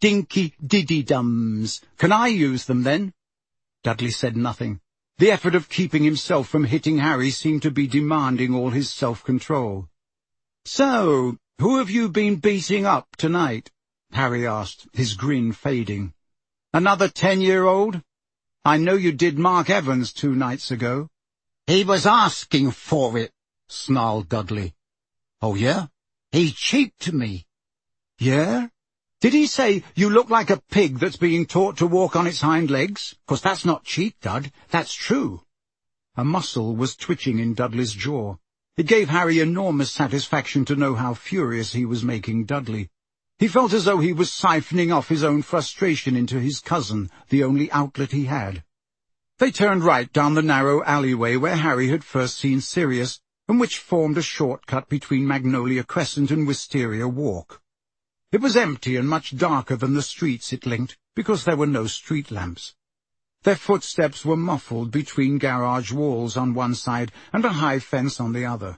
dinky diddy-dums. Can I use them then? Dudley said nothing. The effort of keeping himself from hitting Harry seemed to be demanding all his self-control. "So, who have you been beating up tonight?" Harry asked, his grin fading. "Another 10-year-old? I know you did Mark Evans 2 nights ago." "He was asking for it," snarled Dudley. "Oh, yeah? "He cheaped me." "Yeah? Did he say you look like a pig that's being taught to walk on its hind legs? 'Cause that's not cheap, Dud. That's true." A muscle was twitching in Dudley's jaw. It gave Harry enormous satisfaction to know how furious he was making Dudley. He felt as though he was siphoning off his own frustration into his cousin, the only outlet he had. They turned right down the narrow alleyway where Harry had first seen Sirius, and which formed a shortcut between Magnolia Crescent and Wisteria Walk. It was empty and much darker than the streets it linked, because there were no street lamps. Their footsteps were muffled between garage walls on one side and a high fence on the other.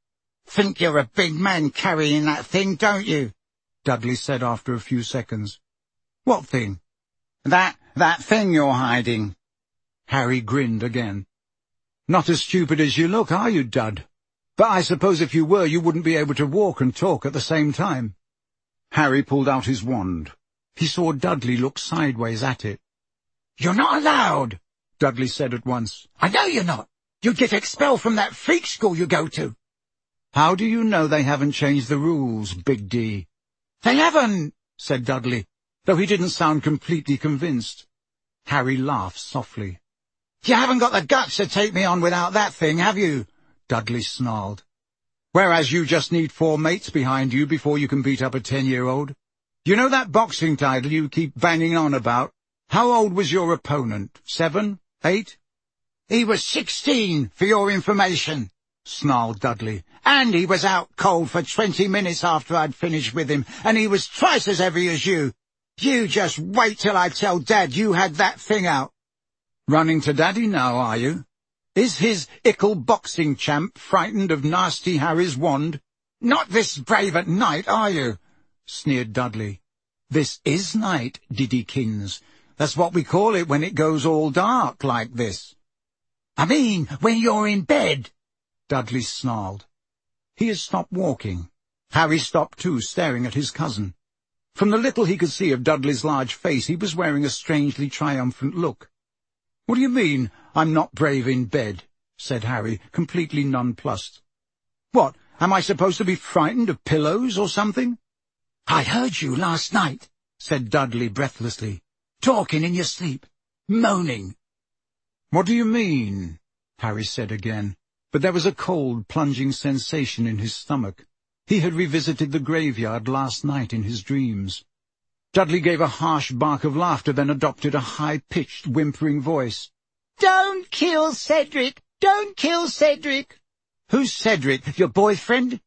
"Think you're a big man carrying that thing, don't you?" Dudley said after a few seconds. "What thing?" That thing you're hiding." Harry grinned again. "Not as stupid as you look, are you, Dud? But I suppose if you were, you wouldn't be able to walk and talk at the same time." Harry pulled out his wand. He saw Dudley look sideways at it. "You're not allowed," Dudley said at once. "I know you're not. You'd get expelled from that freak school you go to." "How do you know they haven't changed the rules, Big D?" "They haven't," said Dudley, though he didn't sound completely convinced. Harry laughed softly. "You haven't got the guts to take me on without that thing, have you?" Dudley snarled. "Whereas you just need 4 mates behind you before you can beat up a 10-year-old. You know that boxing title you keep banging on about? How old was your opponent? 7? 8? "He was 16, for your information," snarled Dudley. "And he was out cold for 20 minutes after I'd finished with him, and he was twice as heavy as you. You just wait till I tell Dad you had that thing out." "Running to Daddy now, are you? Is his ickle boxing champ frightened of Nasty Harry's wand?" "Not this brave at night, are you?" sneered Dudley. "This is night, Diddykins. That's what we call it when it goes all dark like this." "I mean, when you're in bed," Dudley snarled. He had stopped walking. Harry stopped too, staring at his cousin. From the little he could see of Dudley's large face, he was wearing a strangely triumphant look. "What do you mean, I'm not brave in bed?" said Harry, completely nonplussed. "What, am I supposed to be frightened of pillows or something?" "I heard you last night," said Dudley breathlessly, "talking in your sleep, moaning." "What do you mean?" Harry said again, but there was a cold, plunging sensation in his stomach. He had revisited the graveyard last night in his dreams. Dudley gave a harsh bark of laughter, then adopted a high-pitched, whimpering voice. "Don't kill Cedric! Don't kill Cedric!" "Who's Cedric? Your boyfriend?"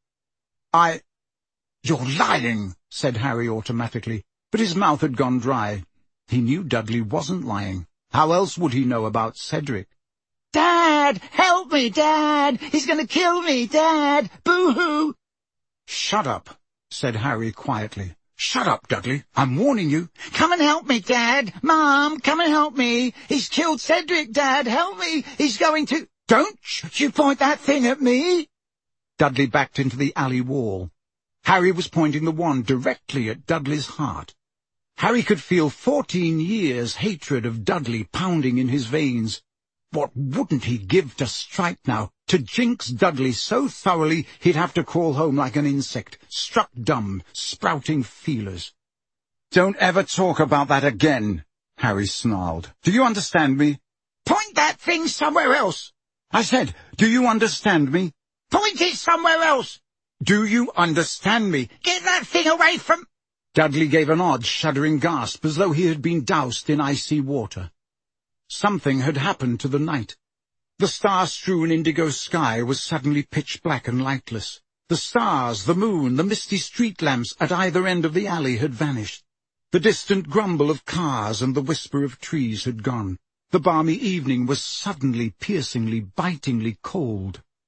"You're lying," said Harry automatically, but his mouth had gone dry. He knew Dudley wasn't lying. How else would he know about Cedric? "Dad! Help me, Dad! He's going to kill me, Dad! Boo-hoo!" "Shut up," said Harry quietly. "Shut up, Dudley. I'm warning you." "Come and help me, Dad! Mom, come and help me! He's killed Cedric, Dad! Help me! He's going to—" "Don't you point that thing at me!" Dudley backed into the alley wall. Harry was pointing the wand directly at Dudley's heart. Harry could feel 14 years' hatred of Dudley pounding in his veins. What wouldn't he give to strike now, to jinx Dudley so thoroughly he'd have to crawl home like an insect, struck dumb, sprouting feelers. "Don't ever talk about that again," Harry snarled. "Do you understand me?" "Point that thing somewhere else!" "I said, do you understand me?" "Point it somewhere else!" "Do you understand me?" "Get that thing away from—" Dudley gave an odd, shuddering gasp, as though he had been doused in icy water. Something had happened to the night. The star-strewn indigo sky was suddenly pitch black and lightless. The stars, the moon, the misty street lamps at either end of the alley had vanished. The distant grumble of cars and the whisper of trees had gone. The balmy evening was suddenly, piercingly, bitingly cold.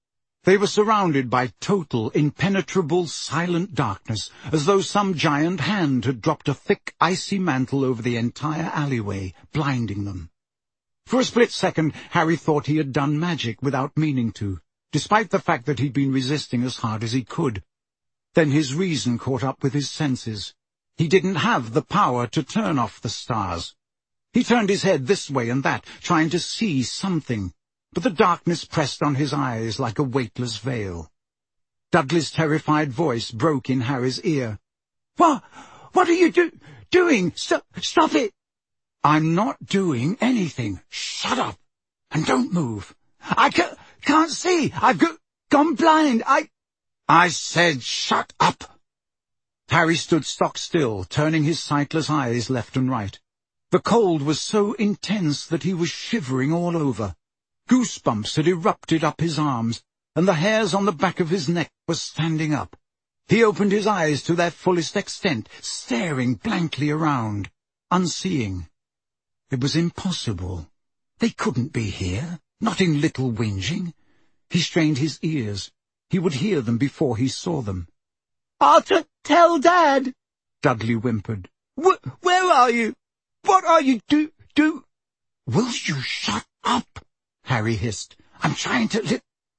They were surrounded by total, impenetrable, silent darkness, as though some giant hand had dropped a thick, icy mantle over the entire alleyway, blinding them. For a split second, Harry thought he had done magic without meaning to, despite the fact that he'd been resisting as hard as he could. Then his reason caught up with his senses. He didn't have the power to turn off the stars. He turned his head this way and that, trying to see something, but the darkness pressed on his eyes like a weightless veil. Dudley's terrified voice broke in Harry's ear. What are you doing? Stop it! I'm not doing anything. Shut up! And don't move. I can't see. I've gone blind. I said shut up! Harry stood stock still, turning his sightless eyes left and right. The cold was so intense that he was shivering all over. Goosebumps had erupted up his arms, and the hairs on the back of his neck were standing up. He opened his eyes to their fullest extent, staring blankly around, unseeing. It was impossible. They couldn't be here, not in Little Whinging. He strained his ears. He would hear them before he saw them. "I'll tell Dad," Dudley whimpered. "Where are you? What are you do? Will you shut up?" Harry hissed. "I'm trying to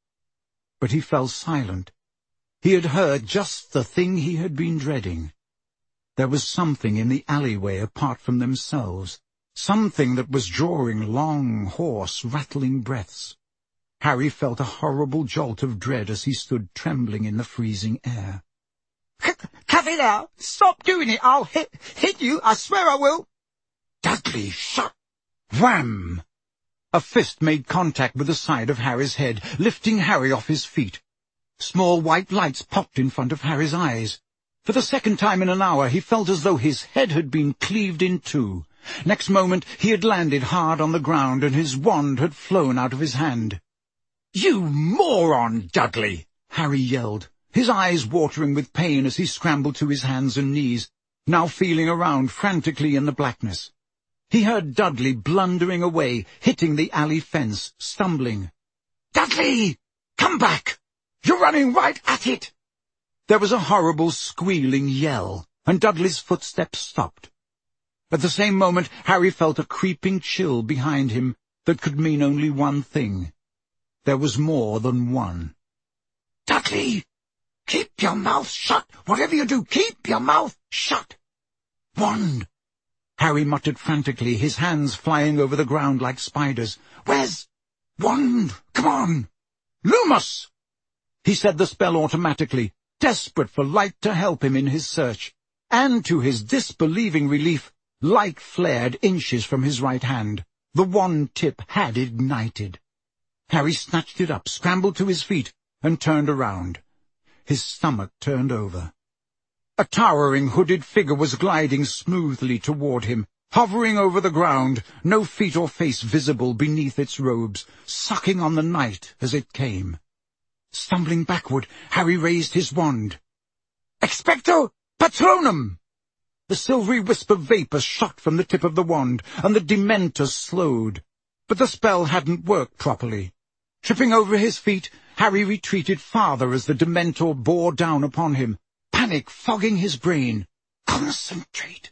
But he fell silent. He had heard just the thing he had been dreading. There was something in the alleyway apart from themselves, something that was drawing long, hoarse, rattling breaths. Harry felt a horrible jolt of dread as he stood trembling in the freezing air. "Cut it out! Stop doing it! I'll hit you! I swear I will!" "Dudley, shut!" Wham! A fist made contact with the side of Harry's head, lifting Harry off his feet. Small white lights popped in front of Harry's eyes. For the second time in an hour, he felt as though his head had been cleaved in two. Next moment, he had landed hard on the ground, and his wand had flown out of his hand. "You moron, Dudley!" Harry yelled, his eyes watering with pain as he scrambled to his hands and knees, now feeling around frantically in the blackness. He heard Dudley blundering away, hitting the alley fence, stumbling. "Dudley! Come back! You're running right at it!" There was a horrible squealing yell, and Dudley's footsteps stopped. At the same moment, Harry felt a creeping chill behind him that could mean only one thing. There was more than one. "Dudley! Keep your mouth shut! Whatever you do, keep your mouth shut!" "Wand!" Harry muttered frantically, his hands flying over the ground like spiders. "Where's wand? Come on! Lumos!" He said the spell automatically, desperate for light to help him in his search. And to his disbelieving relief, light flared inches from his right hand. The wand tip had ignited. Harry snatched it up, scrambled to his feet, and turned around. His stomach turned over. A towering hooded figure was gliding smoothly toward him, hovering over the ground, no feet or face visible beneath its robes, sucking on the night as it came. Stumbling backward, Harry raised his wand. "Expecto Patronum!" The silvery wisp of vapor shot from the tip of the wand, and the Dementor slowed. But the spell hadn't worked properly. Tripping over his feet, Harry retreated farther as the Dementor bore down upon him, panic fogging his brain. "Concentrate!"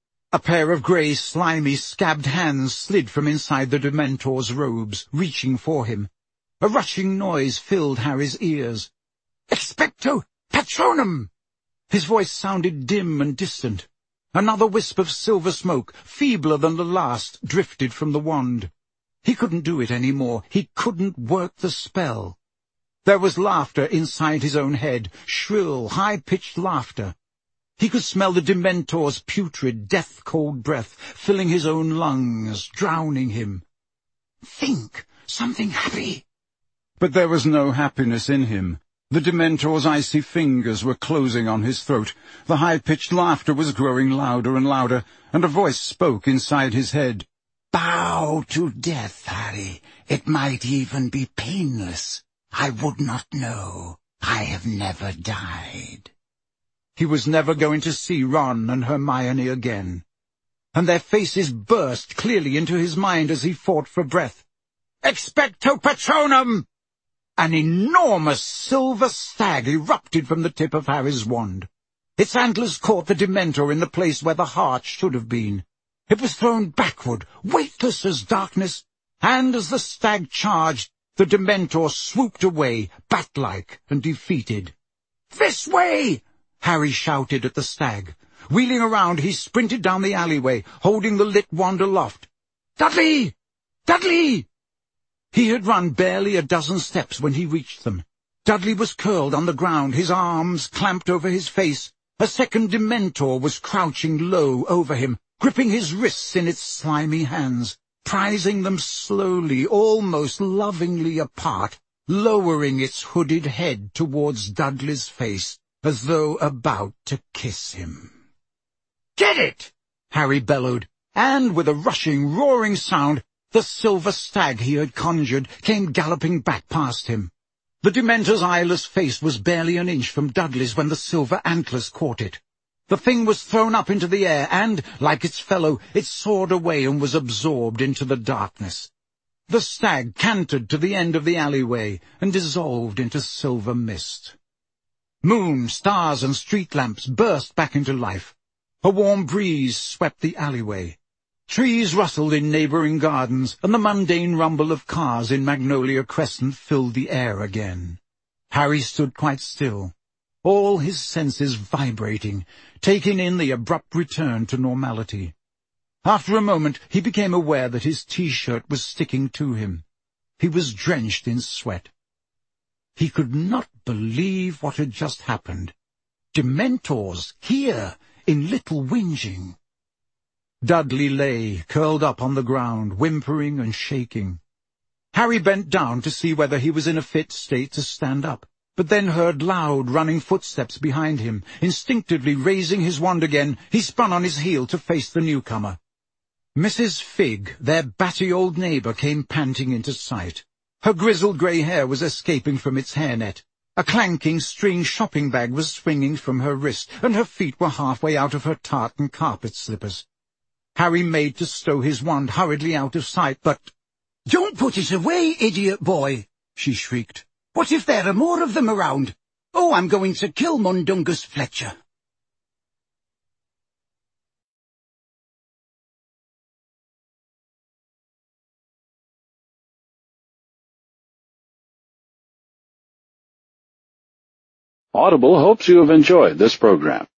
A pair of grey, slimy, scabbed hands slid from inside the Dementor's robes, reaching for him. A rushing noise filled Harry's ears. "Expecto Patronum!" His voice sounded dim and distant. Another wisp of silver smoke, feebler than the last, drifted from the wand. He couldn't do it any more. He couldn't work the spell. There was laughter inside his own head, shrill, high-pitched laughter. He could smell the Dementor's putrid, death-cold breath, filling his own lungs, drowning him. "Think something happy." But there was no happiness in him. The Dementor's icy fingers were closing on his throat. The high-pitched laughter was growing louder and louder, and a voice spoke inside his head. "Bow to death, Harry. It might even be painless. I would not know. I have never died." He was never going to see Ron and Hermione again. And their faces burst clearly into his mind as he fought for breath. "Expecto Patronum!" An enormous silver stag erupted from the tip of Harry's wand. Its antlers caught the Dementor in the place where the heart should have been. It was thrown backward, weightless as darkness, and as the stag charged, the Dementor swooped away, bat-like and defeated. "This way!" Harry shouted at the stag. Wheeling around, he sprinted down the alleyway, holding the lit wand aloft. "Dudley! Dudley!" He had run barely a dozen steps when he reached them. Dudley was curled on the ground, his arms clamped over his face. A second Dementor was crouching low over him, gripping his wrists in its slimy hands, prizing them slowly, almost lovingly apart, lowering its hooded head towards Dudley's face, as though about to kiss him. "Get it!" Harry bellowed, and with a rushing, roaring sound, the silver stag he had conjured came galloping back past him. The Dementor's eyeless face was barely an inch from Dudley's when the silver antlers caught it. The thing was thrown up into the air, and, like its fellow, it soared away and was absorbed into the darkness. The stag cantered to the end of the alleyway and dissolved into silver mist. Moon, stars, and street lamps burst back into life. A warm breeze swept the alleyway. Trees rustled in neighboring gardens, and the mundane rumble of cars in Magnolia Crescent filled the air again. Harry stood quite still, all his senses vibrating, taking in the abrupt return to normality. After a moment, he became aware that his T-shirt was sticking to him. He was drenched in sweat. He could not believe what had just happened. Dementors, here, in Little Whinging. Dudley lay, curled up on the ground, whimpering and shaking. Harry bent down to see whether he was in a fit state to stand up, but then heard loud, running footsteps behind him. Instinctively raising his wand again, he spun on his heel to face the newcomer. Mrs. Figg, their batty old neighbour, came panting into sight. Her grizzled grey hair was escaping from its hairnet. A clanking string shopping bag was swinging from her wrist, and her feet were halfway out of her tartan carpet slippers. Harry made to stow his wand hurriedly out of sight, but— "Don't put it away, idiot boy!" she shrieked. "What if there are more of them around? Oh, I'm going to kill Mundungus Fletcher." Audible hopes you have enjoyed this program.